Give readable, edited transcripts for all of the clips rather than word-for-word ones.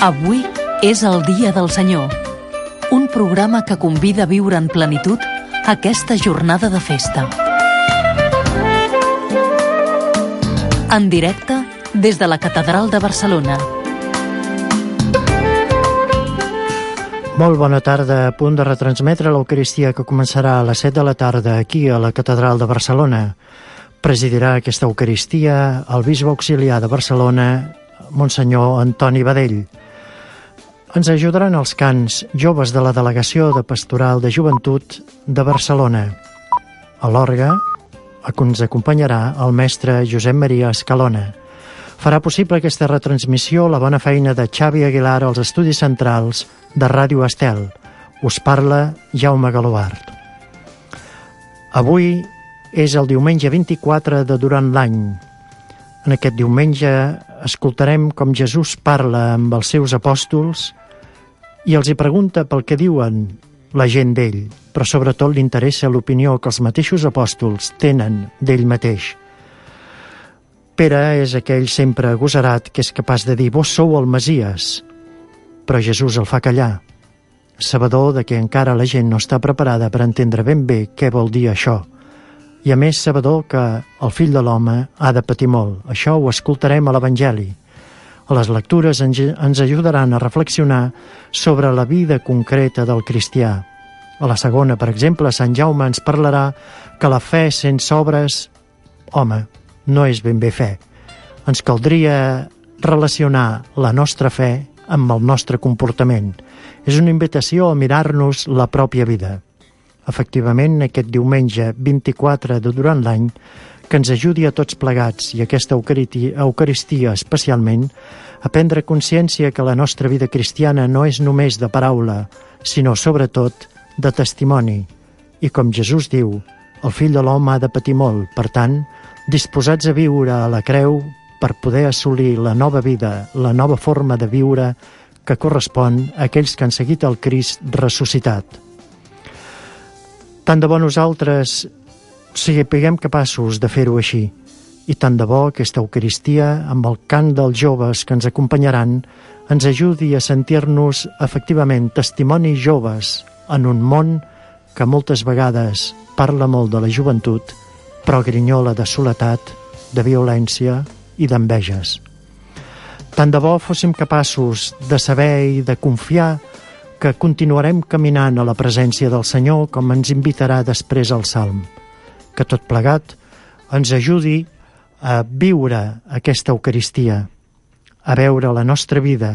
Avui és el Dia del Senyor, un programa que convida a viure en plenitud aquesta jornada de festa. En directe des de la Catedral de Barcelona. Molt bona tarda, a punt de retransmetre l'Eucaristia que començarà a les 7 de la tarda aquí a la Catedral de Barcelona. Presidirà aquesta Eucaristia el bisbe auxiliar de Barcelona, Monsenyor Antoni Badell. Ens ajudaran els cants joves de la Delegació de Pastoral de Joventut de Barcelona. A l'orgue ens acompanyarà el mestre Josep Maria Escalona. Farà possible aquesta retransmissió la bona feina de Xavi Aguilar als estudis centrals de Ràdio Estel. Us parla Jaume Galobart. Avui és el diumenge 24 de durant l'any. En aquest diumenge escoltarem com Jesús parla amb els seus apòstols i els hi pregunta pel que diuen la gent d'ell, però sobretot li interessa l'opinió que els mateixos apòstols tenen d'ell mateix. Pere és aquell sempre agosarat que és capaç de dir «Vos sou el Messies», però Jesús el fa callar, sabedor de que encara la gent no està preparada per entendre ben bé què vol dir això. I a més sabedor que el fill de l'home ha de patir molt. Això ho escoltarem a l'Evangeli. A les lectures ens ajudaran a reflexionar sobre la vida concreta del cristià. A la segona, per exemple, Sant Jaume ens parlarà que la fe sense obres, home, no és ben bé fe. Ens caldria relacionar la nostra fe amb el nostre comportament. És una invitació a mirar-nos la pròpia vida. Efectivament, aquest diumenge 24 de durant l'any, que ens ajudi a tots plegats, i aquesta Eucaristia especialment, a prendre consciència que la nostra vida cristiana no és només de paraula, sinó sobretot de testimoni. I com Jesús diu, el fill de l'home ha de patir molt, per tant, disposats a viure a la creu per poder assolir la nova vida, la nova forma de viure que correspon a aquells que han seguit el Crist ressuscitat. Tant de bo nosaltres siguem capaços de fer-ho així, i tant de bo aquesta Eucaristia, amb el cant dels joves que ens acompanyaran, ens ajudi a sentir-nos efectivament testimonis joves en un món que moltes vegades parla molt de la joventut, però grinyola de soledat, de violència i d'enveges. Tant de bo fóssim capaços de saber i de confiar que continuarem caminant a la presència del Senyor com ens invitarà després al Salm. Que tot plegat ens ajudi a viure aquesta Eucaristia, a veure la nostra vida,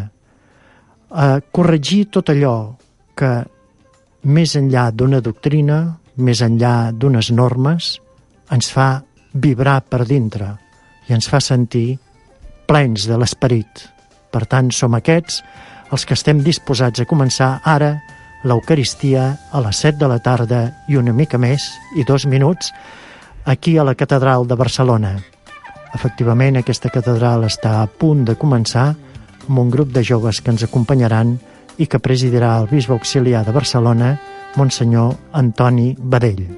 a corregir tot allò que més enllà d'una doctrina, més enllà d'unes normes, ens fa vibrar per dintre i ens fa sentir plens de l'esperit. Per tant, som aquests els que estem disposats a començar ara l'Eucaristia a les 7 de la tarda i una mica més, i 2 minuts, aquí a la Catedral de Barcelona. Efectivament, aquesta catedral està a punt de començar amb un grup de joves que ens acompanyaran i que presidirà el bisbe auxiliar de Barcelona, Monsenyor Antoni Badell.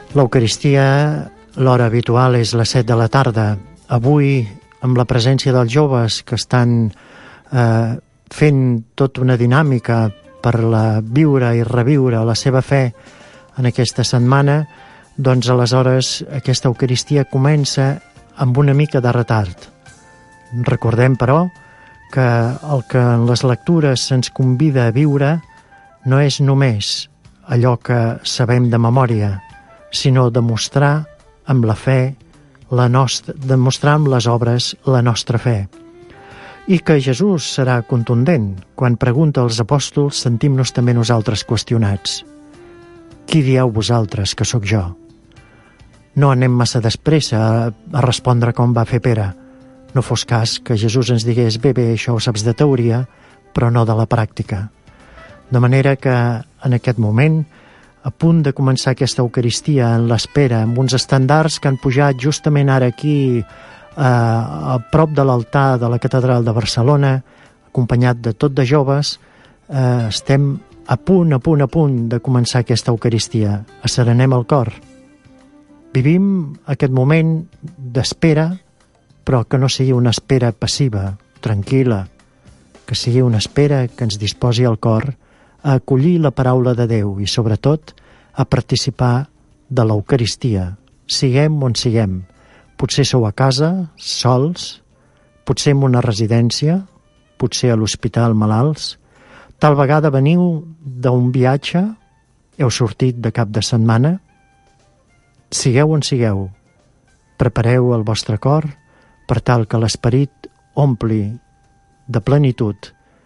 L'Eucaristia, l'hora habitual és les 7 de la tarda. Avui, amb la presència dels joves que estan fent tota una dinàmica per viure i reviure la seva fe en aquesta setmana, doncs aleshores aquesta Eucaristia comença amb una mica de retard. Recordem, però, que el que en les lectures se'ns convida a viure no és només allò que sabem de memòria, sinó demostrar amb la fe, demostrar amb les obres la nostra fe. I que Jesús serà contundent. Quan pregunta als apòstols, sentim-nos també nosaltres qüestionats. Qui dieu vosaltres que sóc jo? No anem massa despressa a respondre com va fer Pere. No fos cas que Jesús ens digués bé, això ho saps de teoria, però no de la pràctica. De manera que en aquest moment, a punt de començar aquesta Eucaristia en l'espera, amb uns estandards que han pujat justament ara aquí a prop de l'altar de la Catedral de Barcelona, acompanyat de tot de joves, estem a punt de començar aquesta Eucaristia. Asserenem el cor. Vivim aquest moment d'espera, però que no sigui una espera passiva, tranquil·la, que sigui una espera que ens disposi el cor a acollir la paraula de Déu i, sobretot, a participar de l'Eucaristia, siguem on siguem. Potser sou a casa, sols, potser en una residència, potser a l'hospital malalts. Tal vegada veniu d'un viatge, heu sortit de cap de setmana. Sigueu on sigueu, prepareu el vostre cor per tal que l'esperit ompli de plenitud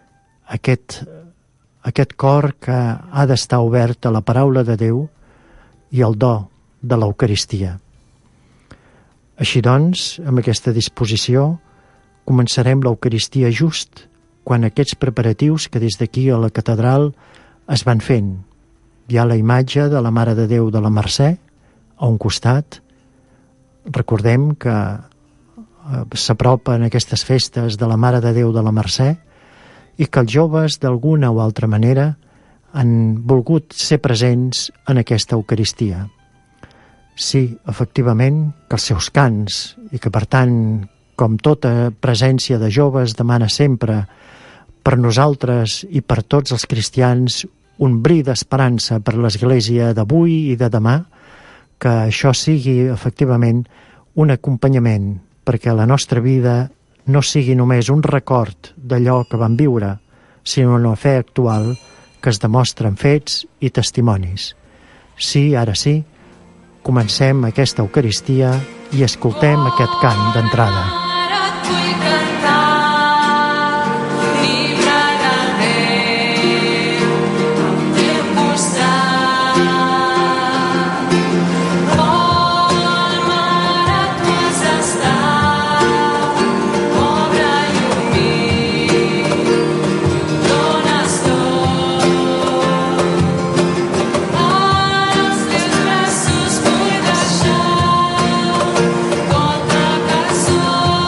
aquest cor que ha d'estar obert a la paraula de Déu i al do de l'Eucaristia. Així doncs, amb aquesta disposició, començarem l'Eucaristia just quan aquests preparatius que des d'aquí a la catedral es van fent. Hi ha la imatge de la Mare de Déu de la Mercè a un costat. Recordem que s'apropen aquestes festes de la Mare de Déu de la Mercè i que els joves, d'alguna o altra manera, han volgut ser presents en aquesta Eucaristia. Sí, efectivament, que els seus cants, i que per tant, com tota presència de joves, demana sempre per nosaltres i per tots els cristians un bri d'esperança per l'Església d'avui i de demà, que això sigui efectivament un acompanyament perquè la nostra vida no sigui només un record d'allò que vam viure, sinó una fe actual que es demostra en fets i testimonis. Sí, ara sí, comencem aquesta Eucaristia i escoltem aquest cant d'entrada. Contra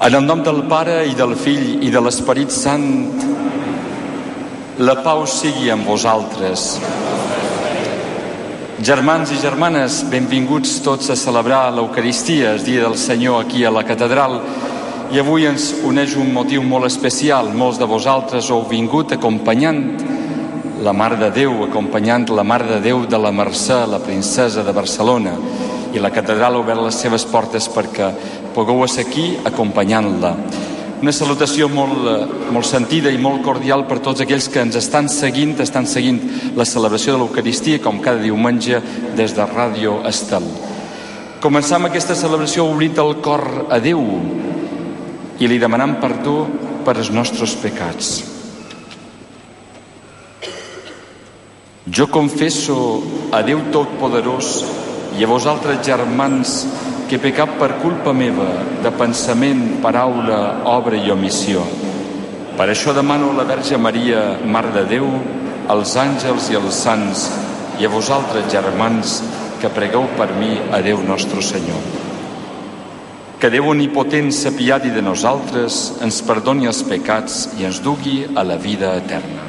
En el nom del Pare i del Fill i de l'Esperit Sant, la pau sigui amb vosaltres. Germans i germanes, benvinguts tots a celebrar l'Eucaristia, el dia del Senyor, aquí a la catedral. I avui ens uneix un motiu molt especial. Molts de vosaltres heu vingut acompanyant la Mare de Déu, acompanyant la Mare de Déu de la Mercè, la princesa de Barcelona. I la catedral ha obert les seves portes perquè pugueu ser aquí acompanyant-la. Una salutació molt sentida i molt cordial per tots aquells que ens estan seguint la celebració de l'Eucaristia, com cada diumenge, des de Ràdio Estel. Començam aquesta celebració obrint el cor a Déu i li demanam perdó per els nostres pecats. Jo confesso a Déu Totpoderós i a vosaltres, germans, que he pecat per culpa meva, de pensament, paraula, obra i omissió. Per això demano a la Verge Maria, Mare de Déu, als àngels i als sants, i a vosaltres, germans, que pregueu per mi a Déu nostre Senyor. Que Déu omnipotent s'apiadi de nosaltres, ens perdoni els pecats i ens dugui a la vida eterna.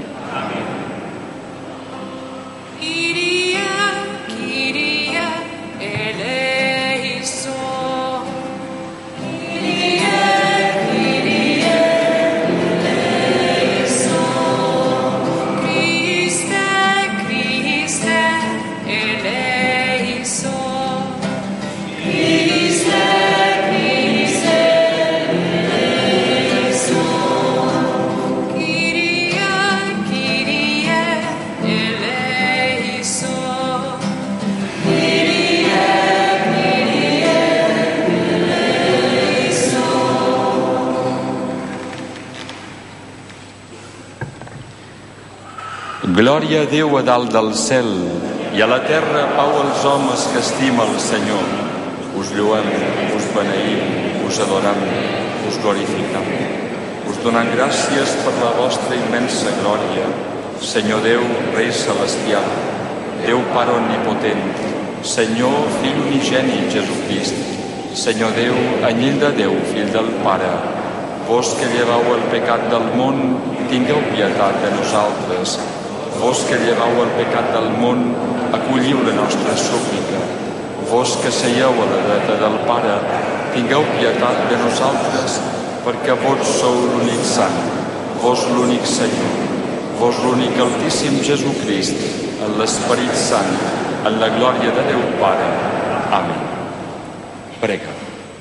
Glòria a Déu a dalt del cel i a la terra pau als homes que estima el Senyor. Us lloem, us beneïm, us adoram, us glorificam. Us donam gràcies per la vostra immensa glòria. Senyor Déu, Rei Celestial, Déu Pare Omnipotent, Senyor Fill Unigènit Jesucrist, Senyor Déu, anyell de Déu, Fill del Pare, vos que llevau el pecat del món, tingueu pietat de nosaltres. Vos que llevau el pecat del món, acolliu la nostra súplica. Vos que seieu a la dreta del Pare, tingueu pietat de nosaltres, perquè vos sou l'únic sant, vos l'únic Senyor, vos l'únic Altíssim Jesucrist, en l'Esperit Sant, en la glòria de Déu Pare. Amén. Prega.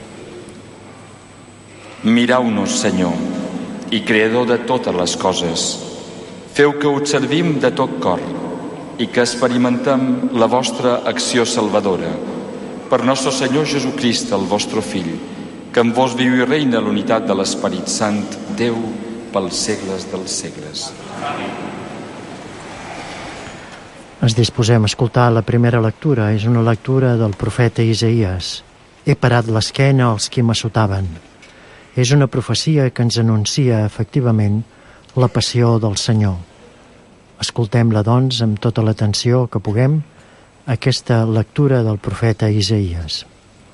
Mirau-nos, Senyor, i Creador de totes les coses. Feu que us servim de tot cor i que experimentem la vostra acció salvadora. Per nostre Senyor Jesucrist, el vostre Fill, que en vos viu i reina l'unitat de l'Esperit Sant, Déu, pels segles dels segles. Ens disposem a escoltar la primera lectura. És una lectura del profeta Isaïes. He parat l'esquena als qui m'assotaven. És una profecia que ens anuncia, efectivament, la passió del Senyor. Escoltem-la, doncs, amb tota l'atenció que puguem, aquesta lectura del profeta Isaïes.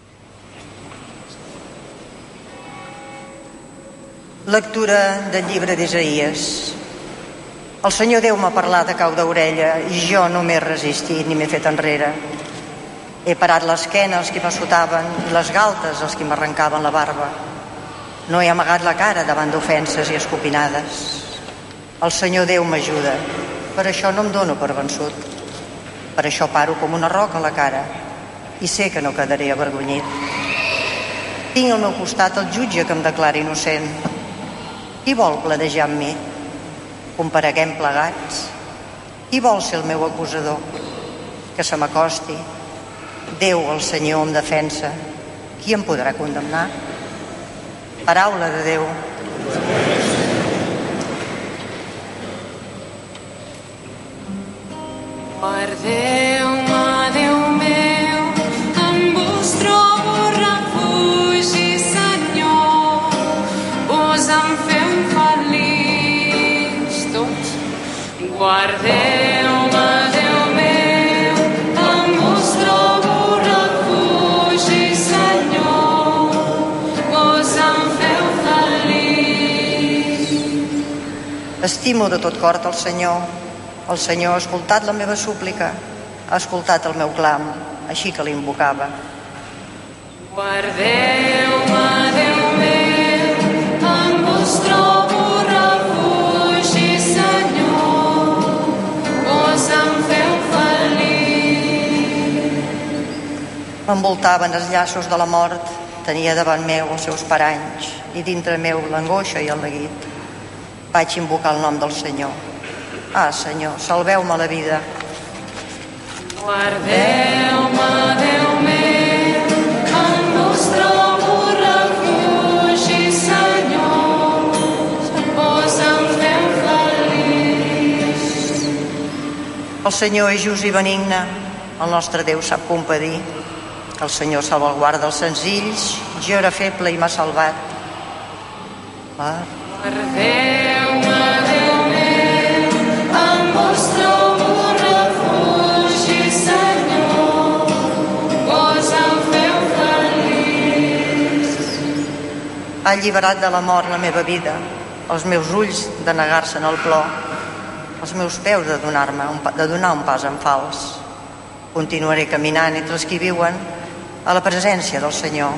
Lectura del llibre d'Isaïes. El Senyor Déu m'ha parlat a cau d'orella i jo no m'he resistit ni m'he fet enrere. He parat l'esquena als qui m'assotaven i les galtes als qui m'arrencaven la barba. No he amagat la cara davant d'ofenses i escopinades. El Senyor Déu m'ajuda, per això no em dono per vençut. Per això paro com una roca a la cara i sé que no quedaré avergonyit. Tinc al meu costat el jutge que em declara innocent. Qui vol pledejar amb mi? Compareguem plegats. Qui vol ser el meu acusador? Que se m'acosti. Déu, el Senyor, em defensa. Qui em podrà condemnar? Paraula de Déu. Guardeu-me, Déu meu, en vos trobo refugi, Senyor. Vos em feu feliç tots. Guardeu-me, Déu meu, en vos trobo refugi, Senyor. Vos em feu Estimo de tot cor el Senyor. El Senyor ha escoltat la meva súplica, ha escoltat el meu clam, així que l'invocava. Guardeu-me, Déu meu, en vos trobo refugi, Senyor, vos em feu feliç. M'envoltaven els llaços de la mort, tenia davant meu els seus paranys i dintre meu l'angoixa i el neguit. Vaig invocar el nom del Senyor. Ah, Senyor, salveu-me la vida. Guardeu-me, Déu meu, en vos trobo refugi, Senyor, vos em feu feliç. El Senyor és just i benigne, el nostre Déu sap compadir. El Senyor salvaguarda els senzills, jo era feble i m'ha salvat. Guardeu-me, Déu meu, en vos trobo refugi, Senyor, vos em feu feliç. Ha alliberat de la mort la meva vida, els meus ulls de negar-se en el plor, els meus peus de donar un pas en fals. Continuaré caminant entre els qui viuen a la presència del Senyor.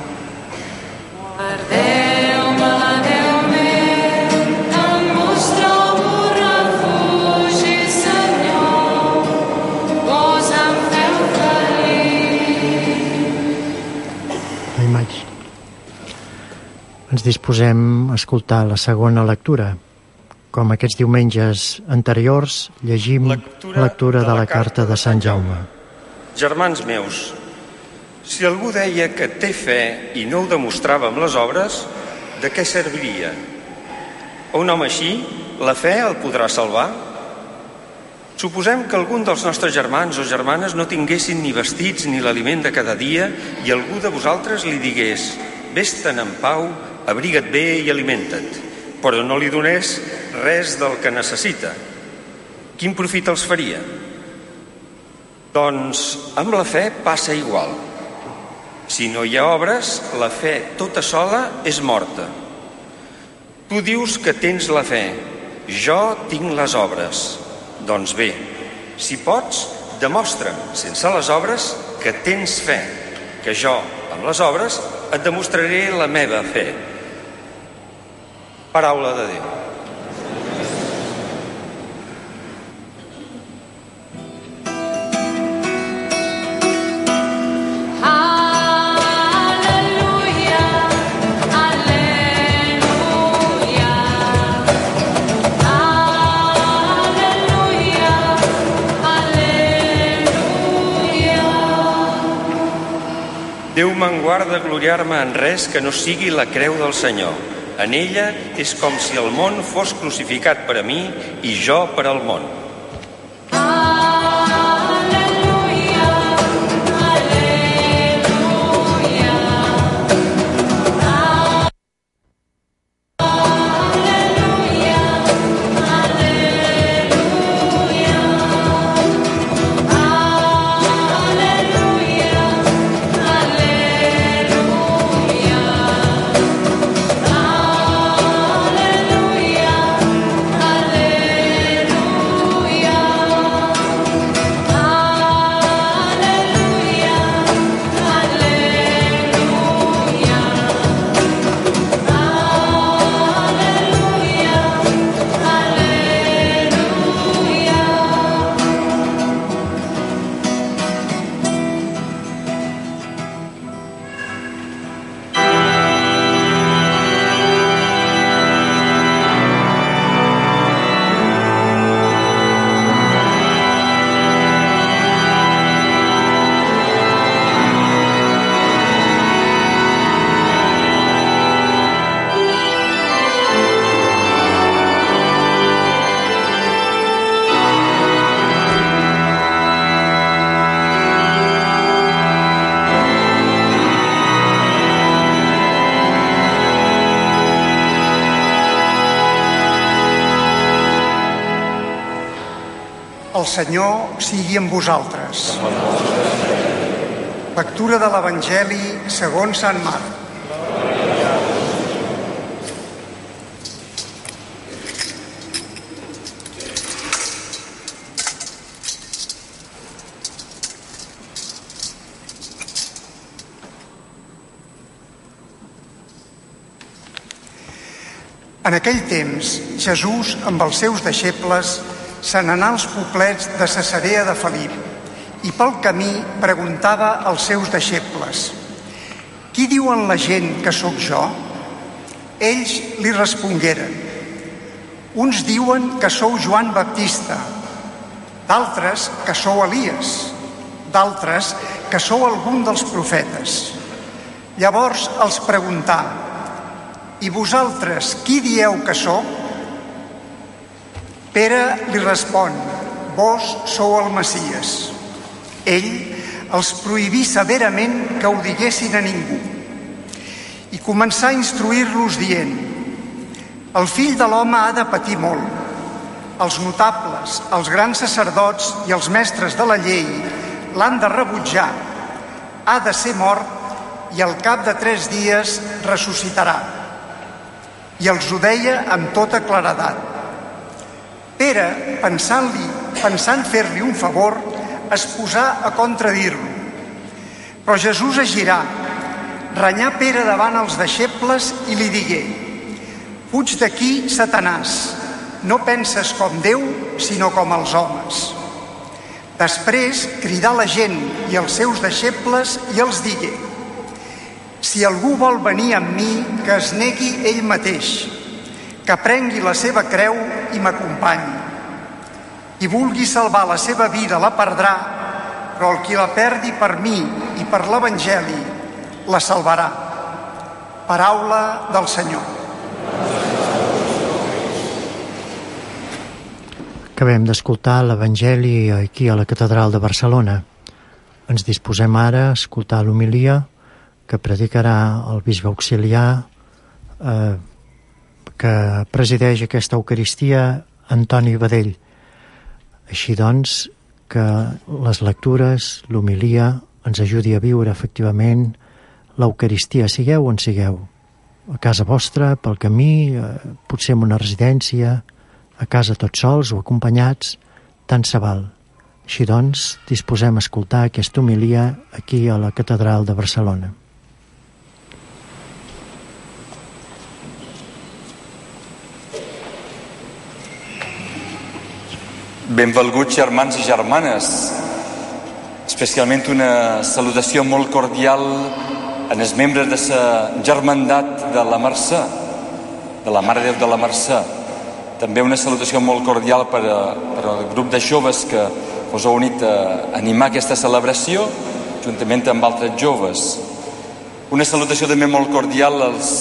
Guardeu-me, Déu meu, en vos trobo refugi, Senyor, vos em feu feliç. La imatge. Ens disposem a escoltar la segona lectura. Com aquests diumenges anteriors, llegim lectura de la carta de Sant Jaume. Germans meus, si algú deia que té fe i no ho demostrava amb les obres, de què serviria? A un home així, la fe el podrà salvar? Suposem que algun dels nostres germans o germanes no tinguessin ni vestits ni l'aliment de cada dia i algú de vosaltres li digués: vés-te'n en pau, abriga't bé i alimenta't, però no li donés res del que necessita. Quin profit els faria? Doncs amb la fe passa igual. Si no hi ha obres, la fe tota sola és morta. Tu dius que tens la fe, jo tinc les obres. Doncs bé, si pots, demostra'm, sense les obres, que tens fe, que jo, amb les obres, et demostraré la meva fe. Paraula de Déu. Déu me'n guarda gloriar-me en res que no sigui la creu del Senyor. En ella és com si el món fos crucificat per a mi i jo per al món. El Senyor sigui amb vosaltres. Lectura de l'Evangeli segons Sant Marc. En aquell temps, Jesús, amb els seus deixebles, se n'anà als poblets de Cesarea de Felip i pel camí preguntava als seus deixebles: «Qui diuen la gent que sóc jo?» Ells li respongueren: «Uns diuen que sou Joan Baptista, d'altres que sou Elies, d'altres que sou algun dels profetes». Llavors els preguntà: «I vosaltres qui dieu que sóc?» Pere li respon: «Vos sou el Messies». Ell els prohibí severament que ho diguessin a ningú i començà a instruir-los dient: «El fill de l'home ha de patir molt. Els notables, els grans sacerdots i els mestres de la llei l'han de rebutjar. Ha de ser mort i al cap de 3 dies ressuscitarà». I els ho deia amb tota claredat. Pere, pensant fer-li un favor, es posà a contradir-lo. Però Jesús es girà, renyà Pere davant els deixebles i li digué: «Fuig d'aquí, Satanàs, no penses com Déu, sinó com els homes». Després cridà la gent i els seus deixebles i els digué: «Si algú vol venir amb mi, que es negui ell mateix, que prengui la seva creu i m'acompanyi. Qui vulgui salvar la seva vida la perdrà, però el qui la perdi per mi i per l'Evangeli la salvarà». Paraula del Senyor. Acabem d'escoltar l'Evangeli aquí a la Catedral de Barcelona. Ens disposem ara a escoltar l'homilia que predicarà el bisbe auxiliar que presideix aquesta Eucaristia, Antoni Badell. Així doncs, que les lectures, l'homilia, ens ajudi a viure efectivament l'Eucaristia, sigueu on sigueu. A casa vostra, pel camí, potser en una residència, a casa tots sols o acompanyats, tant se val. Així doncs, disposem a escoltar aquesta homilia aquí a la Catedral de Barcelona. Benvolguts germans i germanes, especialment una salutació molt cordial en els membres de la germandat de la Mercè, de la Mare de Déu de la Mercè. També una salutació molt cordial per al grup de joves que us heu unit a animar aquesta celebració, juntament amb altres joves. Una salutació també molt cordial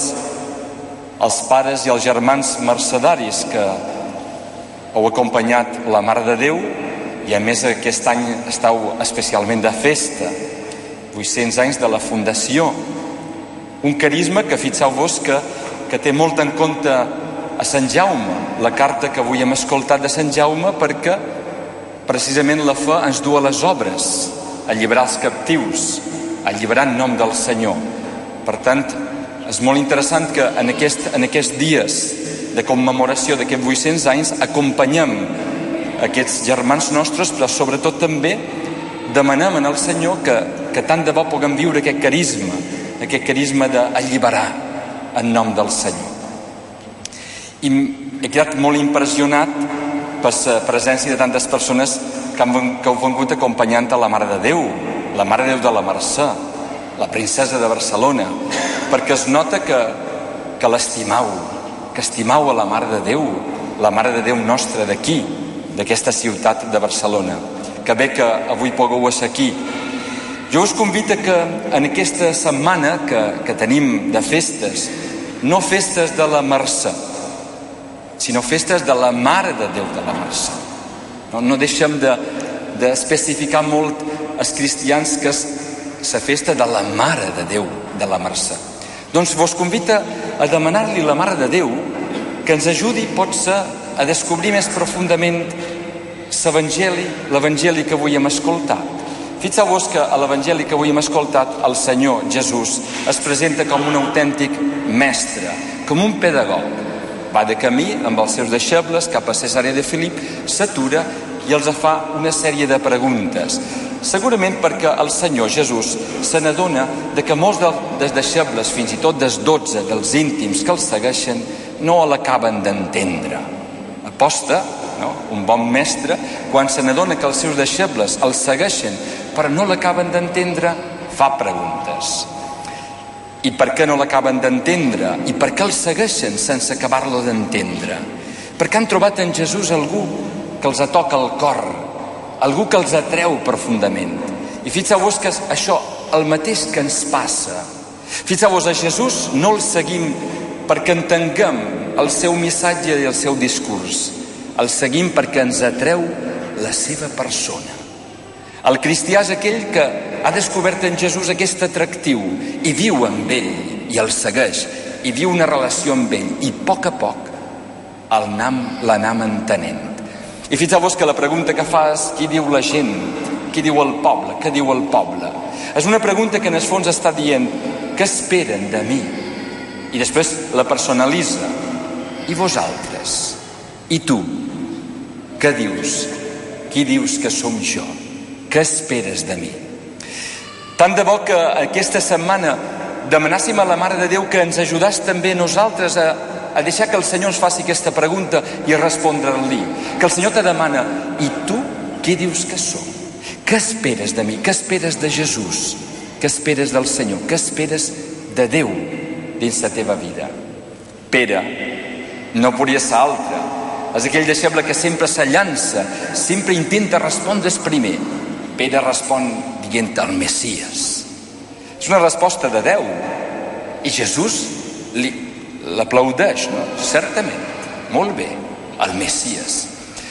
als pares i als germans mercedaris que heu acompanyat la Mare de Déu i a més aquest any estàu especialment de festa, 800 anys de la fundació. Un carisma que fixeu-vos que té molt en compte a Sant Jaume, la carta que avui hem escoltat de Sant Jaume, perquè precisament la fe ens du a les obres, a alliberar els captius, a alliberar en nom del Senyor. Per tant, és molt interessant que en aquests dies de commemoració d'aquests 800 anys acompanyem aquests germans nostres, però sobretot també demanem al Senyor que tant de bo puguem viure aquest carisma d'alliberar en nom del Senyor. I he quedat molt impressionat per la presència de tantes persones que heu vengut acompanyant a la Mare de Déu, la Mare de Déu de la Mercè, la princesa de Barcelona, perquè es nota que l'estimau, que estimau a la Mare de Déu, la Mare de Déu nostra d'aquí, d'aquesta ciutat de Barcelona. Que bé que avui pugueu ser aquí. Jo us convido que en aquesta setmana que tenim de festes, no festes de la Mercè, sinó festes de la Mare de Déu de la Mercè. No deixem d'especificar molt els cristians que és la festa de la Mare de Déu de la Mercè. Doncs vos convido a demanar-li a la Mare de Déu que ens ajudi, potser, a descobrir més profundament l'Evangeli que avui hem escoltat. Fixeu-vos que a l'Evangeli que avui hem escoltat el Senyor Jesús es presenta com un autèntic mestre, com un pedagog. Va de camí amb els seus deixebles cap a Cesarea de Felip, s'atura i els fa una sèrie de preguntes. Segurament perquè el Senyor Jesús se n'adona que molts dels deixebles, fins i tot dels 12, dels íntims que els segueixen, no l'acaben d'entendre. Aposta, no? Un bon mestre, quan se n'adona que els seus deixebles el segueixen però no l'acaben d'entendre, fa preguntes. I per què no l'acaben d'entendre? I per què el segueixen sense acabar-lo d'entendre? Perquè han trobat en Jesús algú que els toca el cor, algú que els atreu profundament. I fixeu-vos que això, el mateix que ens passa. Fixeu-vos, a Jesús no el seguim perquè entenguem el seu missatge i el seu discurs. El seguim perquè ens atreu la seva persona. El cristià és aquell que ha descobert en Jesús aquest atractiu i viu amb ell, i el segueix, i viu una relació amb ell, i a poc l'anam entenent. I fixeu-vos que la pregunta que fa és: qui diu la gent? Qui diu el poble? Què diu el poble? És una pregunta que en el fons està dient: què esperen de mi? I després la personalitza: i vosaltres? I tu? Què dius? Qui dius que som jo? Què esperes de mi? Tant de bo que aquesta setmana demanàssim a la Mare de Déu que ens ajudés també nosaltres a deixar que el Senyor ens faci aquesta pregunta i a respondre-li. Que el Senyor te demana: i tu qui dius que som? Què esperes de mi? Què esperes de Jesús? Què esperes del Senyor? Què esperes de Déu dins la teva vida? Pere no podria ser altre. És aquell deixeble que sempre s'allança, sempre intenta respondre's primer. Pere respon dient el Messies. És una resposta de Déu. I Jesús l'aplaudeix, no? Certament, molt bé, el Messies.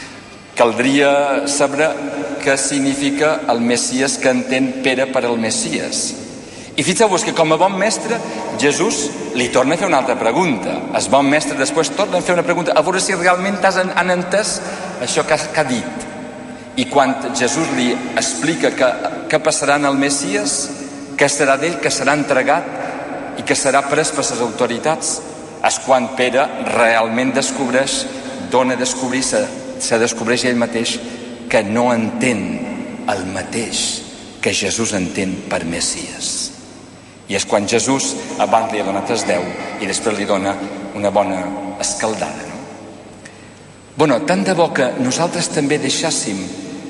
Caldria saber què significa el Messies que entén Pere per el Messies. I fixeu-vos que com a bon mestre Jesús li torna a fer una altra pregunta. El bon mestre després torna a fer una pregunta a veure si realment han entès això que ha dit. I quan Jesús li explica què passarà en el Messies, què serà d'ell, que serà entregat i que serà pres per les autoritats, és quan Pere realment descobreix, dona a descobrir, se descobreix ell mateix que no entén el mateix que Jesús entén per Messies. I és quan Jesús abans li ha donat el 10 i després li dona una bona escaldada, no? Bueno, tant de bo que nosaltres també deixàssim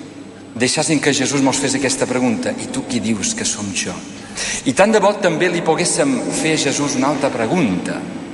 que Jesús mos fes aquesta pregunta: i tu qui dius que som jo? I tant de bo també li poguéssim fer a Jesús una altra pregunta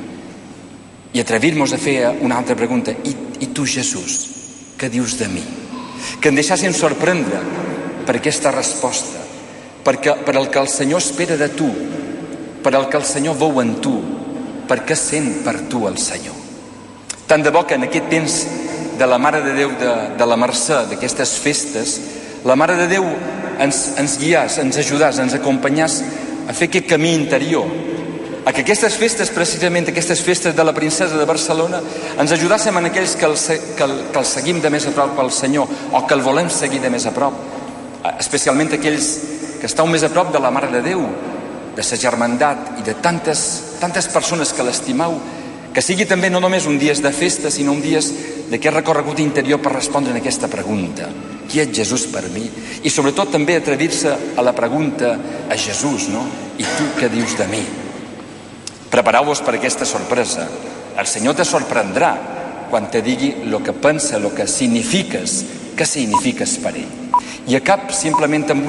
i atrevir-nos a fer una altra pregunta: i tu, Jesús, què dius de mi? Que ens deixàssim sorprendre per aquesta resposta, per el que el Senyor espera de tu, per el que el Senyor veu en tu, per què sent per tu el Senyor. Tant de bo que en aquest temps de la Mare de Déu de la Mercè, d'aquestes festes, la Mare de Déu ens guiàs, ens ajudàs, ens acompanyàs a fer aquest camí interior, a que aquestes festes, precisament aquestes festes de la Princesa de Barcelona, ens ajudàssim en aquells que el seguim de més a prop pel Senyor, o que el volem seguir de més a prop, especialment aquells que esteu més a prop de la Mare de Déu, de la germandat i de tantes persones que l'estimeu, que sigui també no només un dies de festa, sinó un dies d'aquest recorregut interior per respondre a aquesta pregunta: qui és Jesús per mi? I sobretot també atrevir-se a la pregunta a Jesús, no? I tu què dius de mi? Prepareu-vos per aquesta sorpresa. El Senyor te sorprendrà quan te digui el que pensa, el que signifiques, què signifiques per ell. I acab simplement amb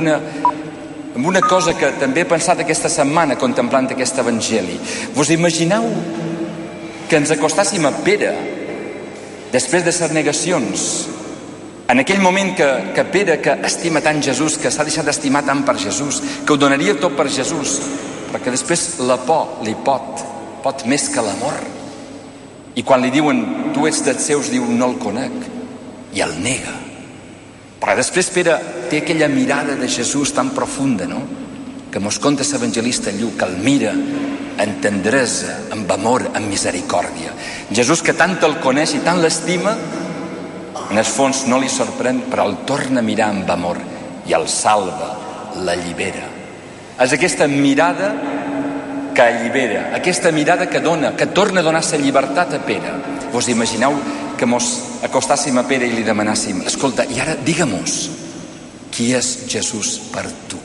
una cosa que també he pensat aquesta setmana contemplant aquest evangeli. Vos imagineu que ens acostàssim a Pere després de les negacions, en aquell moment que Pere, que estima tant Jesús, que s'ha deixat d'estimar tant per Jesús, que ho donaria tot per Jesús, però que després la por li pot més que l'amor, i quan li diuen tu ets dels seus, diu no el conec, i el nega. Però després Pere té aquella mirada de Jesús tan profunda, no?, que mos conta l'evangelista Lluc, que el mira amb tendresa, amb amor, amb misericòrdia. Jesús, que tant el coneix i tant l'estima, en el fons no li sorprèn, però el torna a mirar amb amor i el salva, l'allibera. És aquesta mirada que allibera, aquesta mirada que torna a donar la llibertat a Pere. Vos imagineu que mos acostàssim a Pere i li demanàssim: escolta, i ara digue-mos, qui és Jesús per tu?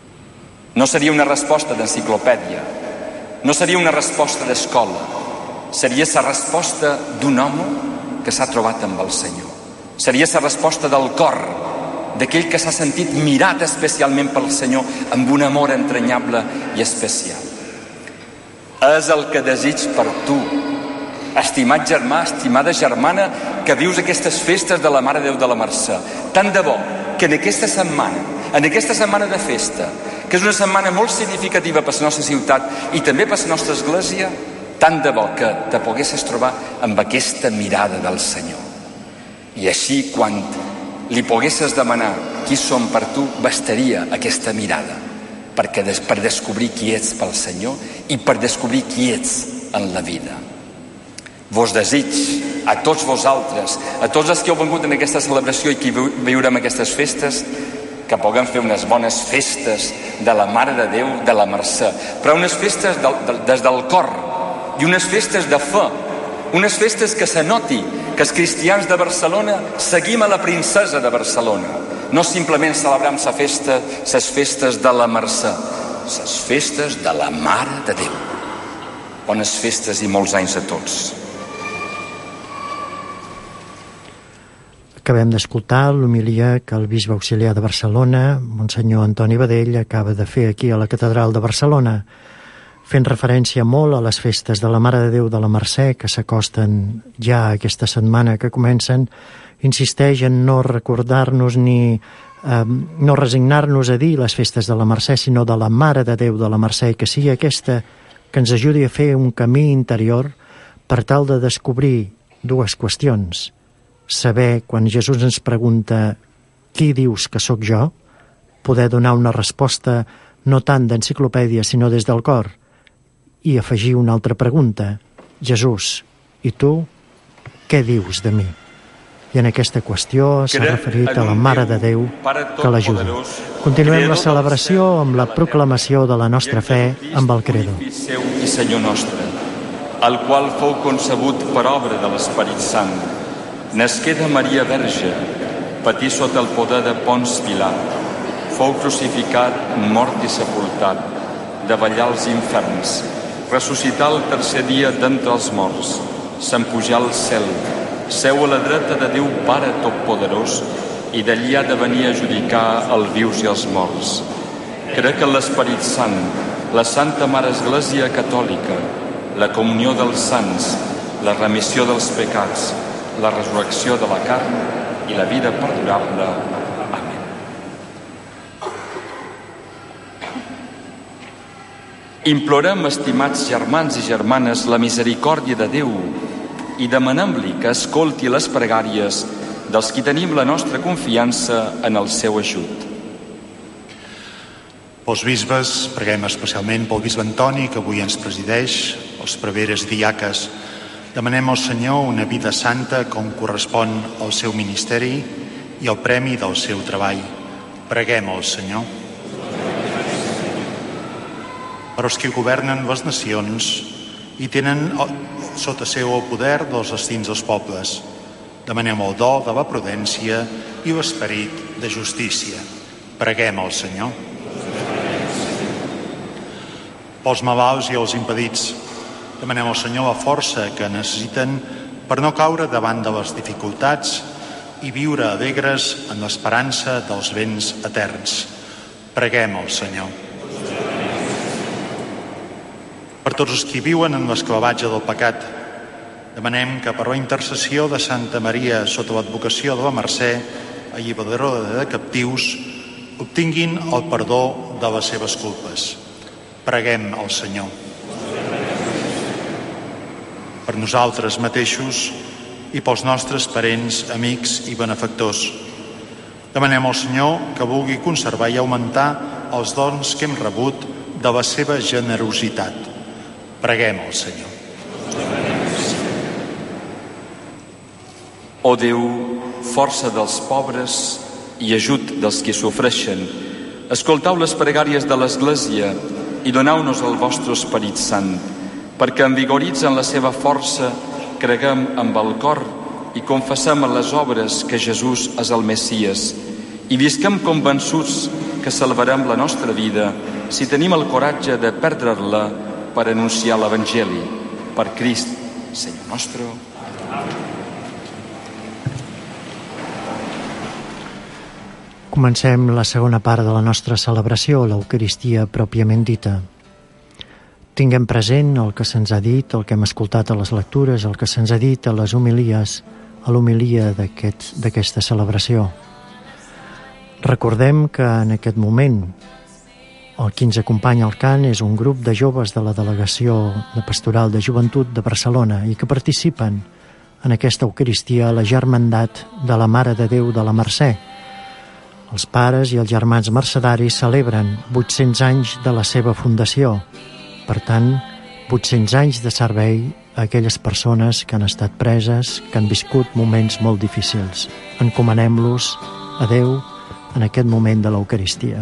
No seria una resposta d'enciclopèdia, no seria una resposta d'escola, seria la resposta d'un home que s'ha trobat amb el Senyor. Seria la resposta del cor, d'aquell que s'ha sentit mirat especialment pel Senyor amb un amor entranyable i especial. És el que desig per tu, estimat germà, estimada germana, que vius aquestes festes de la Mare de Déu de la Mercè. Tant de bo que en aquesta setmana de festa, que és una setmana molt significativa per la nostra ciutat i també per la nostra església, tant de bo que te poguessis trobar amb aquesta mirada del Senyor. I així, quan li poguessis demanar qui som per tu, bastaria aquesta mirada per descobrir qui ets pel Senyor i per descobrir qui ets en la vida. Vos desig a tots vosaltres, a tots els que heu vengut en aquesta celebració i que viurem aquestes festes, que puguem fer unes bones festes de la Mare de Déu de la Mercè, però unes festes des del cor i unes festes de fe, unes festes que se noti que els cristians de Barcelona seguim a la princesa de Barcelona, no simplement celebrem les festes de la Mercè, les festes de la Mare de Déu. Bones festes i molts anys a tots. Acabem d'escoltar l'homilia que el bisbe auxiliar de Barcelona, Monsenyor Antoni Badell, acaba de fer aquí a la Catedral de Barcelona, fent referència molt a les festes de la Mare de Déu de la Mercè, que s'acosten ja aquesta setmana que comencen. Insisteix en no recordar-nos ni no resignar-nos a dir les festes de la Mercè, sinó de la Mare de Déu de la Mercè, i que sigui aquesta que ens ajudi a fer un camí interior per tal de descobrir dues qüestions. Saber, quan Jesús ens pregunta qui dius que sóc jo, poder donar una resposta no tant d'enciclopèdia sinó des del cor, i afegir una altra pregunta: Jesús, i tu què dius de mi? I en aquesta qüestió s'ha referit a la Mare de Déu que l'ajudi. Continuem la celebració amb la proclamació de la nostra fe amb el credo. I Senyor nostre, el qual fou concebut per obra de l'Esperit Sant, nasqué de Maria Verge, patí sota el poder de Ponç Pilat, fou crucificat, mort i sepultat, davallar als inferns, ressuscitar el tercer dia d'entre els morts, s'empujar al cel, seu a la dreta de Déu Pare Totpoderós, i d'allí ha de venir a judicar els vius i els morts. Crec en l'Esperit Sant, la Santa Mare Església Catòlica, la comunió dels sants, la remissió dels pecats, la resurrecció de la carn i la vida perdurable. Amén. Implorem, estimats germans i germanes, la misericòrdia de Déu i demanem-li que escolti les pregàries dels qui tenim la nostra confiança en el seu ajut. Pels bisbes, preguem especialment pel bisbe Antoni, que avui ens presideix, els preveres diaques. Demanem al Senyor una vida santa com correspon al seu ministeri i el premi del seu treball. Preguem al Senyor. Per als que governen les nacions i tenen sota seu el poder dels destins dels pobles, demanem el do de la prudència i l'esperit de justícia. Preguem al Senyor. Pels malalts i els impedits, demanem al Senyor la força que necessiten per no caure davant de les dificultats i viure alegres en l'esperança dels béns eterns. Preguem al Senyor. Per tots els que viuen en l'esclavatge del pecat, demanem que per la intercessió de Santa Maria sota l'advocació de la Mercè, alliberadora de captius, obtinguin el perdó de les seves culpes. Preguem al Senyor. Per nosaltres mateixos i pels nostres parents, amics i benefactors, demanem al Senyor que vulgui conservar i augmentar els dons que hem rebut de la seva generositat. Preguem al Senyor. Ó Déu, força dels pobres i ajut dels que sofreixen, escoltau les pregàries de l'Església i doneu-nos el vostre Esperit Sant, perquè envigorits en la seva força creguem amb el cor i confessem en les obres que Jesús és el Messies i visquem convençuts que salvarem la nostra vida si tenim el coratge de perdre-la per anunciar l'Evangeli. Per Crist, Senyor nostre. Comencem la segona part de la nostra celebració, l'Eucaristia pròpiament dita. Tinguem present el que se'ns ha dit, el que hem escoltat a les lectures, el que se'ns ha dit a les homilies, a l'homilia d'aquesta celebració. Recordem que en aquest moment el qui ens acompanya al cant és un grup de joves de la Delegació de Pastoral de Joventut de Barcelona i que participen en aquesta Eucaristia a la Germandat de la Mare de Déu de la Mercè. Els pares i els germans mercedaris celebren 800 anys de la seva fundació. Per tant, 800 anys de servei a aquelles persones que han estat preses, que han viscut moments molt difícils. Encomanem-los a Déu en aquest moment de l'Eucaristia.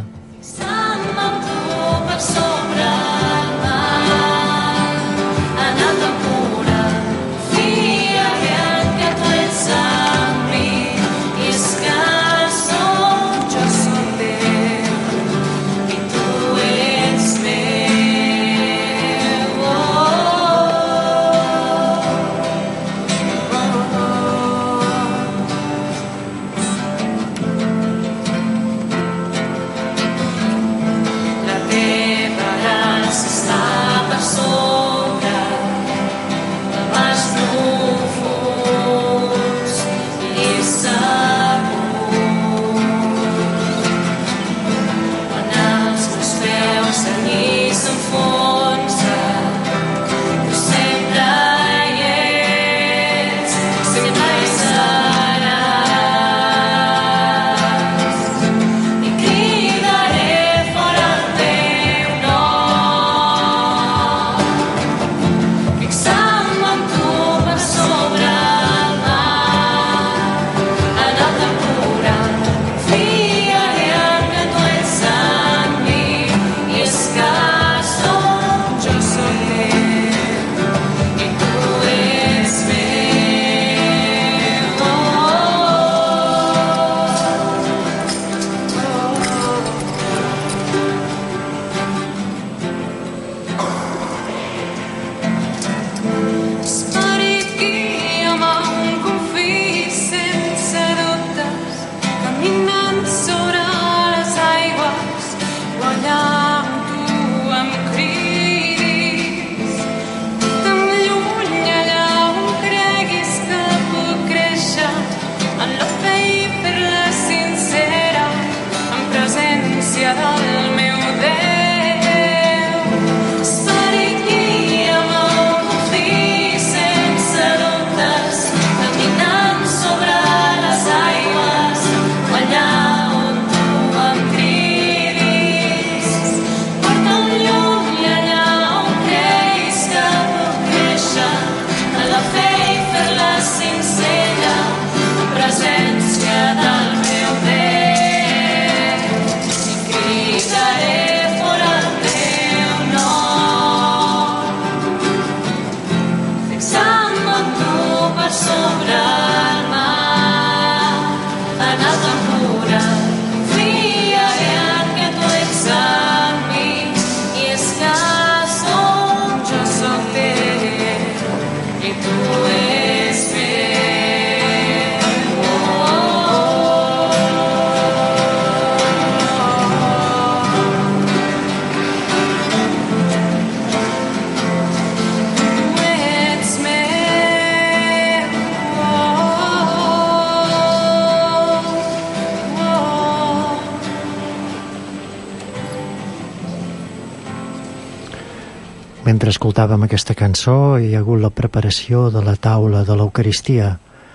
Mentre escoltàvem aquesta cançó hi ha hagut la preparació de la taula de l'Eucaristia.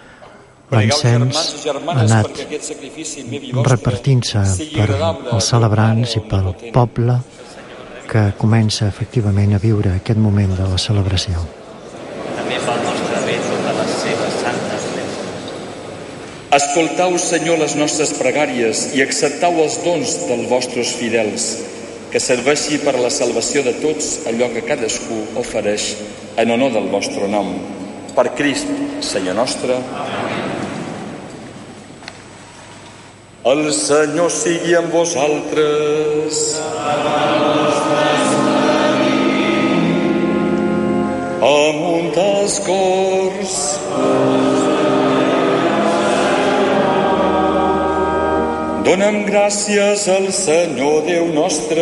L'encens ha anat repartint-se per els celebrants i pel poble que comença efectivament a viure aquest moment de la celebració. També pel nostre bé totes les seves santes mestres. Escoltau, Senyor, les nostres pregàries i acceptau els dons dels vostres fidels, que serveixi per a la salvació de tots allò que cadascú ofereix en honor del vostre nom. Per Crist, Senyor nostre. El Senyor sigui amb vosaltres. Amunt els cors. Donem gràcies al Senyor Déu nostre.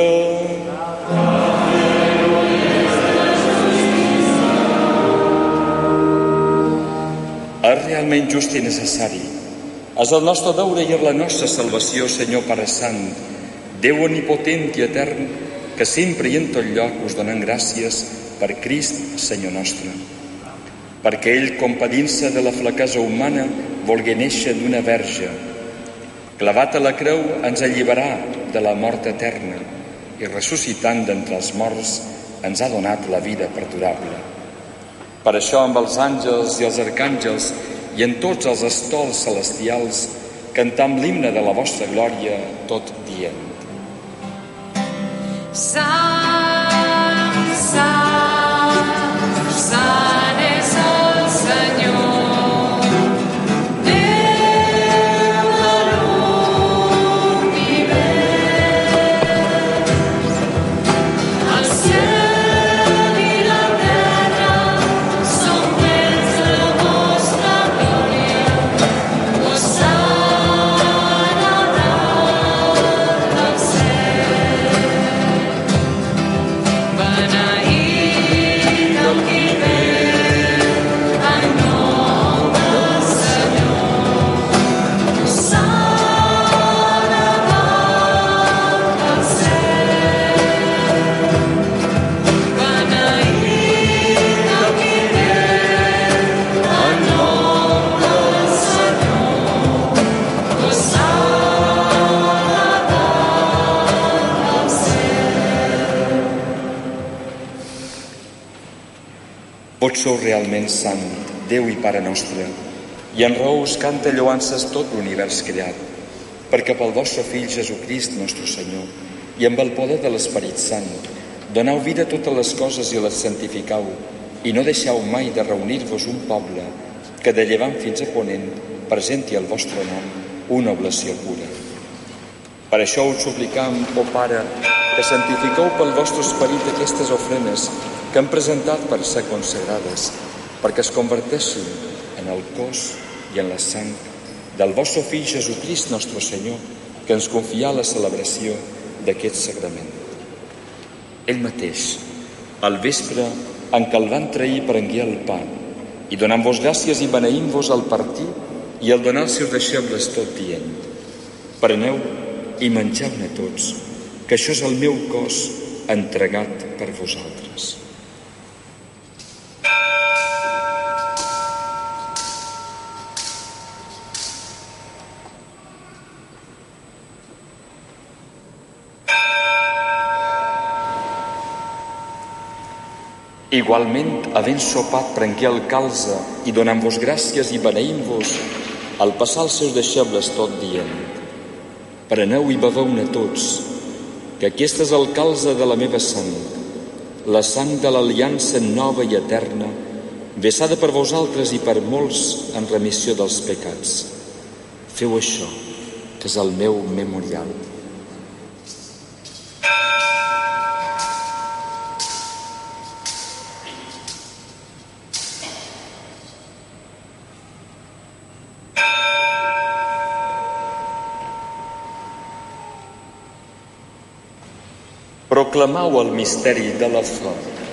És realment just i necessari. És el nostre deure i la nostra salvació, Senyor Pare Sant, Déu omnipotent i etern, que sempre i en tot lloc us donem gràcies per Crist, Senyor nostre. Perquè ell, compadint-se de la flaquesa humana, volgué néixer d'una verge. Clavat a la creu ens alliberà de la mort eterna i ressuscitant d'entre els morts ens ha donat la vida perdurable. Per això amb els àngels i els arcàngels i en tots els estols celestials cantam l'himne de la vostra glòria tot dient. Sant, sant, sant és el Senyor, Déu de l'univers. El cel i la terra són plens de la vostra glòria. Hosana dalt del cel. Beneït el qui ve en nom del Senyor. Hosana dalt del cel. Beneït el qui ve en nom del Senyor. Hosana dalt del cel. Vos sou realment sant, Déu i Pare nostre, i en raó us canta lloances tot l'univers creat, perquè pel vostre Fill Jesucrist, nostre Senyor, i amb el poder de l'Esperit Sant, donau vida a totes les coses i les santificau, i no deixeu mai de reunir-vos un poble que de llevant fins a ponent presenti al vostre nom una oblació pura. Per això us suplicam, ó Pare, que santifiqueu pel vostre esperit aquestes ofrenes que hem presentat per ser consagrades, perquè es converteixin en el cos i en la sang del vostre Fill Jesucrist, nostre Senyor, que ens confià la celebració d'aquest sagrament. Ell mateix, al vespre en què el van trair, prengué el pa, i donant-vos gràcies i beneint-vos al partir i al donar als seus deixebles tot dient: preneu i mengeu-ne tots, que això és el meu cos entregat per vosaltres. Igualment, havent sopat, prengué el calze i donant-vos gràcies i beneint-vos, al passar als seus deixebles tot dient: preneu i beveu-ne tots, que aquest és el calze de la meva sang, la sang de l'aliança nova i eterna, vessada per vosaltres i per molts en remissió dels pecats. Feu això, que és el meu memorial. Proclamau el misteri de la fe.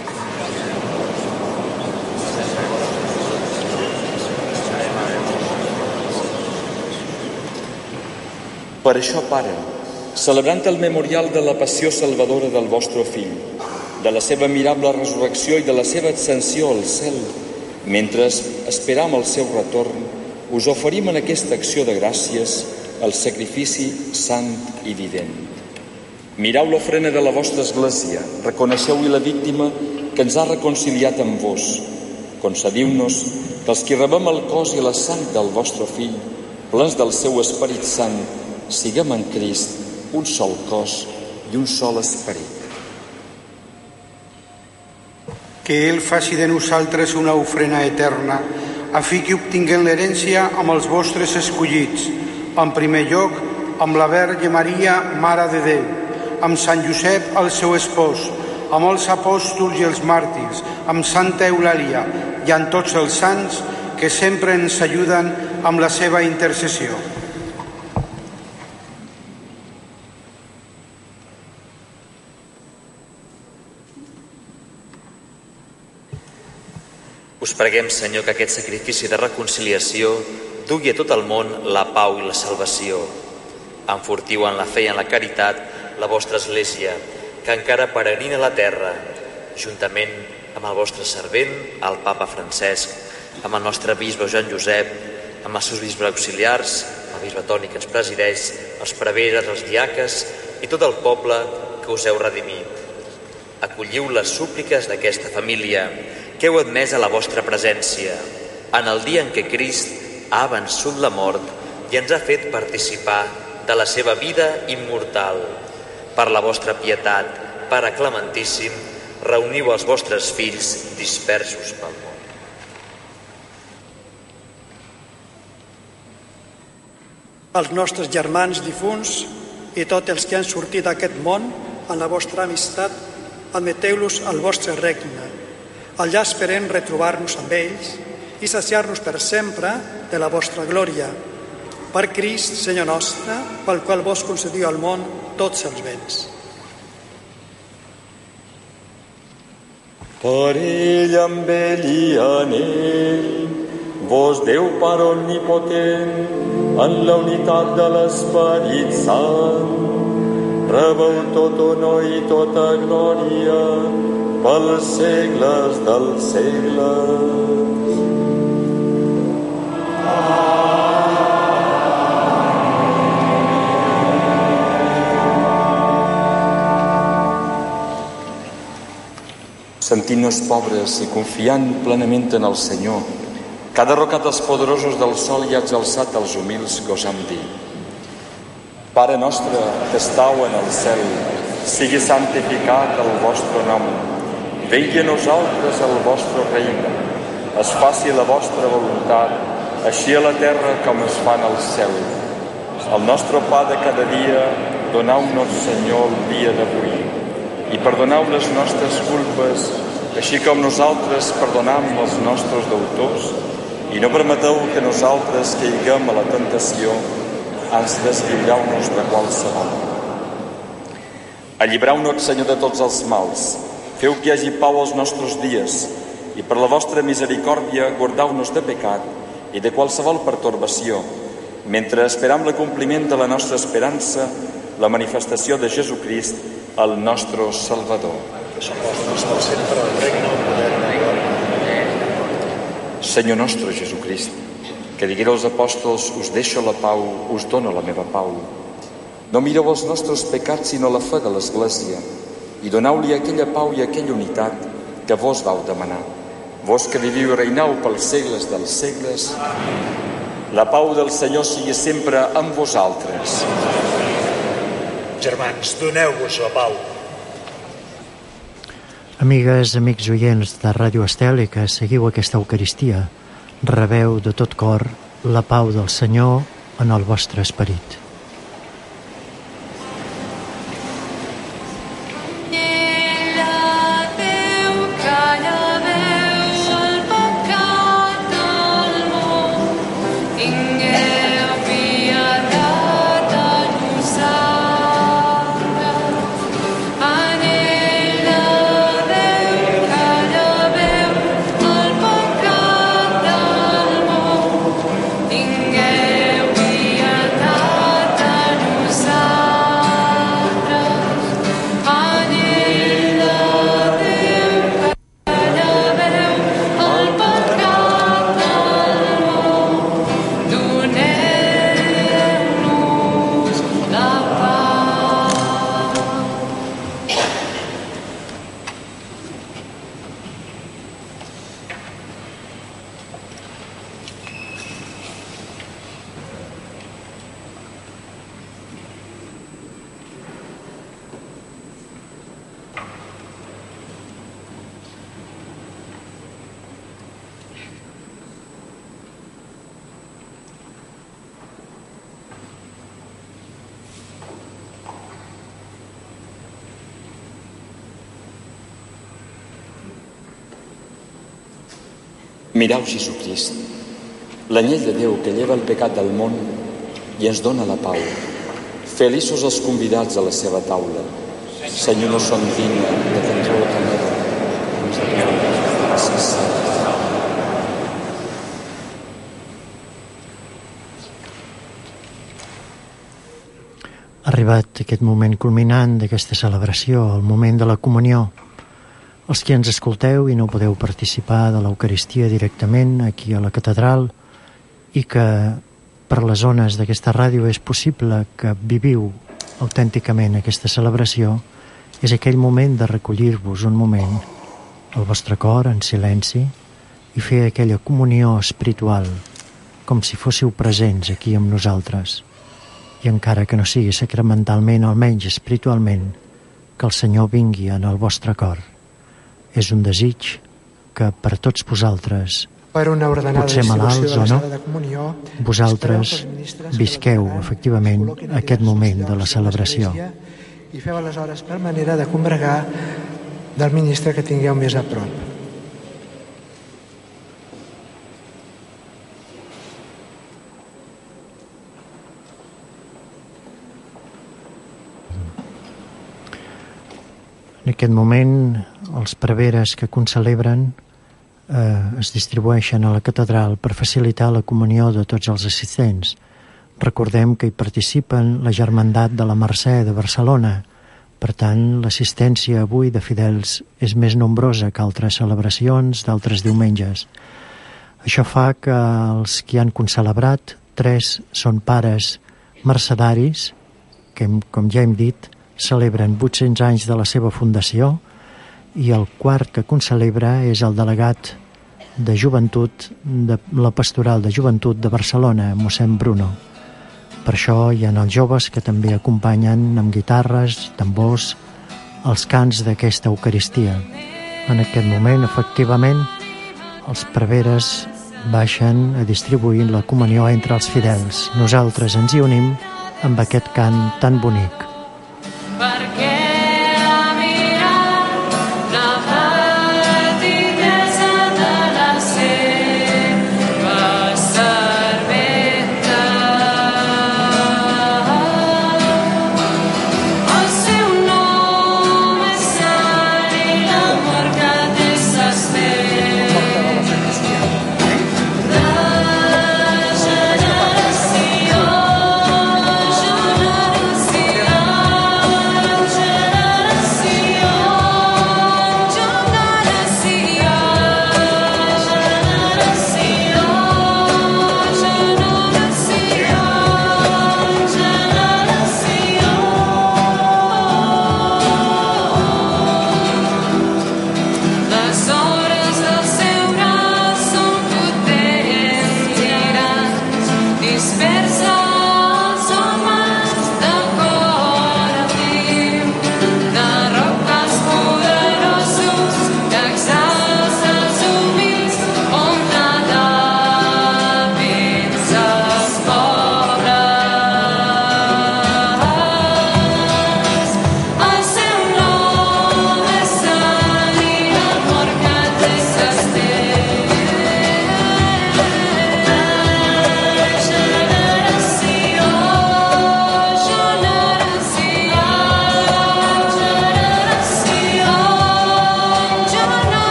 Per això, Pare, celebrant el memorial de la passió salvadora del vostre Fill, de la seva admirable resurrecció i de la seva ascensió al cel, mentre esperam el seu retorn, us oferim en aquesta acció de gràcies el sacrifici sant i vivent. Mirau l'ofrena de la vostra Església, reconeixeu-hi la víctima que ens ha reconciliat amb vos. Concediu-nos que els qui rebem el cos i la sang del vostre Fill, plens del seu Esperit Sant, siguem en Crist un sol cos i un sol esperit. Que ell faci de nosaltres una ofrena eterna, a fi que obtinguem l'herència amb els vostres escollits, en primer lloc amb la Verge Maria, Mare de Déu, amb Sant Josep, el seu espòs, amb els apòstols i els màrtirs, amb Santa Eulàlia i en tots els sants que sempre ens ajuden amb la seva intercessió. Us preguem, Senyor, que aquest sacrifici de reconciliació dugui a tot el món la pau i la salvació. Enfortiu en la fe i en la caritat la vostra Església, que encara peregrina a la terra, juntament amb el vostre servent, el Papa Francesc, amb el nostre bisbe Joan Josep, amb els seus bisbes auxiliars, el bisbe Toni que ens presideix, els preveres, els diaques i tot el poble que us heu redimit. Acolliu les súpliques d'aquesta família que heu admès a la vostra presència en el dia en què Crist ha vençut la mort i ens ha fet participar de la seva vida immortal. Per la vostra pietat, Pare Clementíssim, reuniu els vostres fills dispersos pel món. Els nostres germans difunts i tots els que han sortit d'aquest món, en la vostra amistat, admeteu-los al vostre regne. Allà esperem retrobar-nos amb ells i saciar-nos per sempre de la vostra glòria. Per Crist, Senyor nostre, pel qual vos concediu al món tots els béns. Per ell, amb ell i en ell, vos Déu Pare omnipotent, en la unitat de l'Esperit Sant, rebeu tot honor i tota glòria pels segles dels segles. Sentint-nos pobres i confiant plenament en el Senyor, que ha derrocat els poderosos del sol i ha exalçat els humils, gosam dir: Pare nostre que estàu en el cel, sigui santificat el vostre nom. Vengui a nosaltres el vostre regne. Es faci la vostra voluntat, així a la terra com es fa en el cel. El nostre pa de cada dia, donau-nos, Senyor, el dia d'avui. I perdoneu les nostres culpes, així com nosaltres perdonam els nostres deutors, i no permeteu que nosaltres caiguem a la tentació, ans lliureu-nos de qualsevol. Allibreu-nos, Senyor, de tots els mals, feu que hi hagi pau als nostres dies, i per la vostra misericòrdia guardeu-nos de pecat i de qualsevol pertorbació, mentre esperam l'acompliment de la nostra esperança, la manifestació de Jesucrist, el nostre Salvador. Que som vostres per sempre el regne, el poder i la glòria. Senyor nostre Jesucrist, que diguera als apòstols: us deixo la pau, us dono la meva pau. No mireu els nostres pecats, sinó la fe de l'Església, i doneu-li aquella pau i aquella unitat que vos vau demanar. Vos que viviu i reinau pels segles dels segles, la pau del Senyor sigui sempre amb vosaltres. Germans, doneu-vos la pau. Amigues, amics oients de Ràdio Estel i que seguiu aquesta Eucaristia, rebeu de tot cor la pau del Senyor en el vostre esperit. Mireu Jesucrist, l'anyell de Déu que lleva el pecat del món i ens dona la pau. Feliços els convidats a la seva taula. Senyor, no som dignes de tenir-ho a meva. Ha arribat aquest moment culminant d'aquesta celebració, el moment de la comunió. Els que ens escolteu i no podeu participar de l'Eucaristia directament aquí a la catedral i que per les zones d'aquesta ràdio és possible que viviu autènticament aquesta celebració, és aquell moment de recollir-vos un moment al vostre cor en silenci i fer aquella comunió espiritual com si fóssiu presents aquí amb nosaltres. I encara que no sigui sacramentalment, almenys espiritualment, que el Senyor vingui en el vostre cor. És un desig que per tots vosaltres, potser malalts o no, vosaltres visqueu efectivament aquest moment de la celebració. I feu aleshores per manera de combregar del ministre que tingueu més a prop. En aquest moment, els preveres que concelebren es distribueixen a la catedral per facilitar la comunió de tots els assistents. Recordem que hi participen la Germandat de la Mercè de Barcelona. Per tant, l'assistència avui de fidels és més nombrosa que altres celebracions d'altres diumenges. Això fa que els que han concelebrat, 3 són pares mercedaris, que, com ja hem dit, celebren 800 anys de la seva fundació, i el quart que concelebra és el delegat de joventut de la Pastoral de Joventut de Barcelona, mossèn Bruno. Per això hi ha els joves que també acompanyen amb guitarres, tambors, els cants d'aquesta Eucaristia. En aquest moment, efectivament, els preveres baixen a distribuir la comunió entre els fidels. Nosaltres ens hi unim amb aquest cant tan bonic.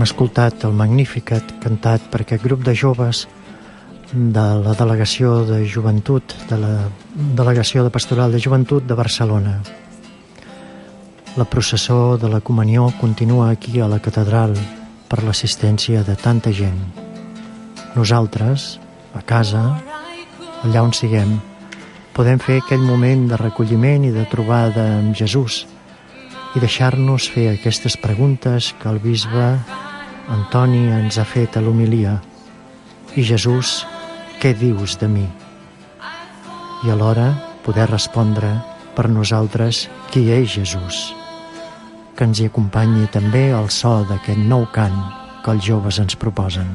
escoltat el Magnificat cantat per aquest grup de joves de la Delegació de Joventut, de la Delegació de Pastoral de Joventut de Barcelona. La processó de la Comunió continua aquí a la catedral per l'assistència de tanta gent. Nosaltres, a casa, allà on siguem, podem fer aquell moment de recolliment i de trobada amb Jesús i deixar-nos fer aquestes preguntes que el bisbe Antoni ens ha fet a l'homilia. I Jesús, què dius de mi? I alhora poder respondre per nosaltres qui és Jesús. Que ens hi acompanyi també el so d'aquest nou cant que els joves ens proposen.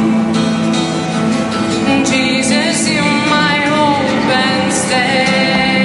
Jesus, you're my hope and stay.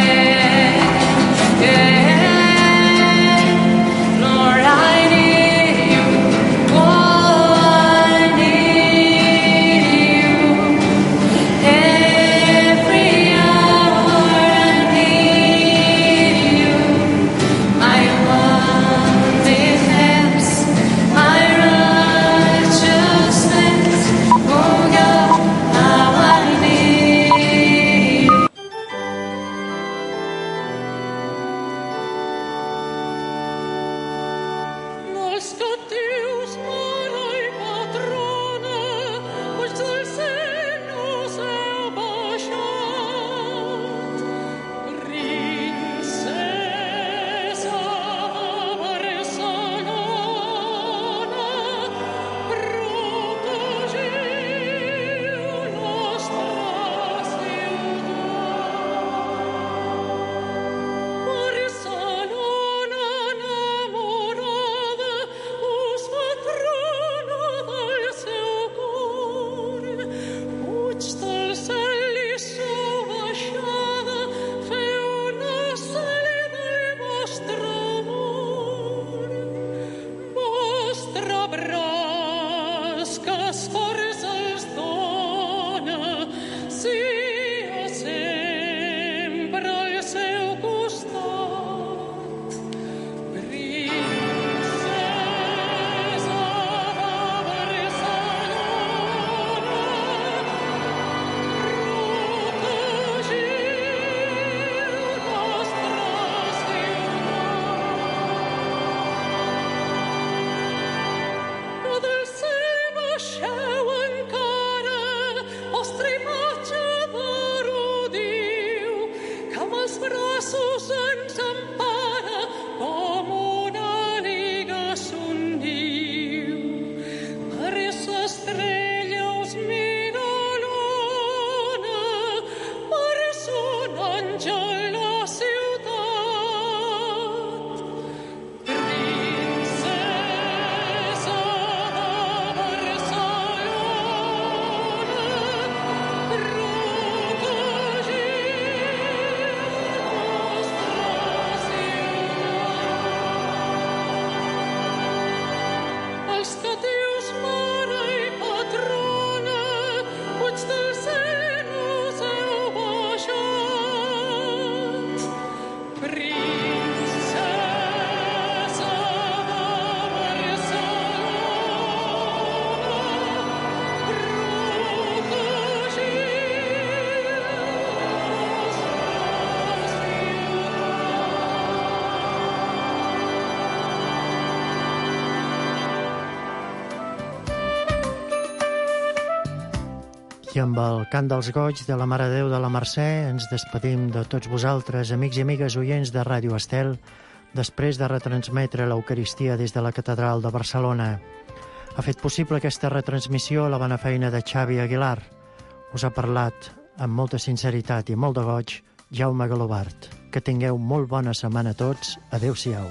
I amb el cant dels goig de la Mare de Déu de la Mercè ens despedim de tots vosaltres, amics i amigues oients de Ràdio Estel, després de retransmetre l'Eucaristia des de la Catedral de Barcelona. Ha fet possible aquesta retransmissió la bona feina de Xavi Aguilar. Us ha parlat amb molta sinceritat i molt de goig Jaume Galobart. Que tingueu molt bona setmana a tots. Adéu-siau.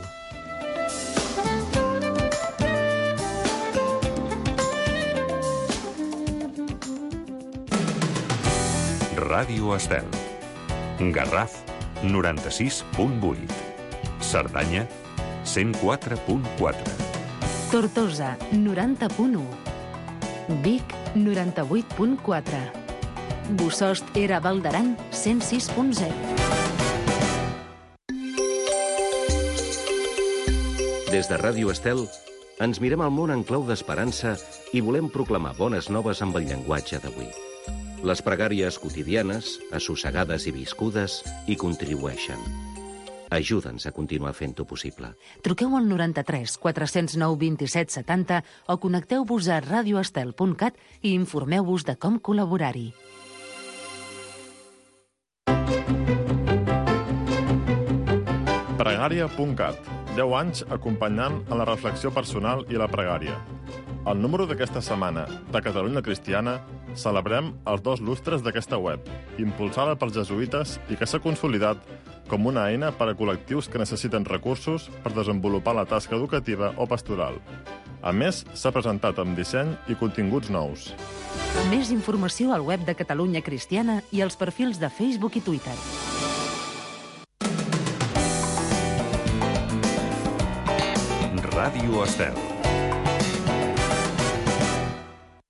Ràdio Estel. Garraf, 96.8. Cerdanya, 104.4. Tortosa, 90.1. Vic, 98.4. Bossòst era Val d'Aran, 106.0. Des de Ràdio Estel ens mirem al món en clau d'esperança i volem proclamar bones noves amb el llenguatge d'avui. Les pregàries quotidianes, assossegades i viscudes, hi contribueixen. Ajuda'ns a continuar fent-ho possible. Truqueu al 93 409 27 70 o connecteu-vos a radioestel.cat i informeu-vos de com col·laborar-hi. Pregària.cat. 10 anys acompanyant en la reflexió personal i la pregària. Al número d'aquesta setmana de Catalunya Cristiana celebrem els 2 lustres d'aquesta web, impulsada pels jesuïtes i que s'ha consolidat com una eina per a col·lectius que necessiten recursos per desenvolupar la tasca educativa o pastoral. A més, s'ha presentat amb disseny i continguts nous. Més informació al web de Catalunya Cristiana i als perfils de Facebook i Twitter. Ràdio Estel.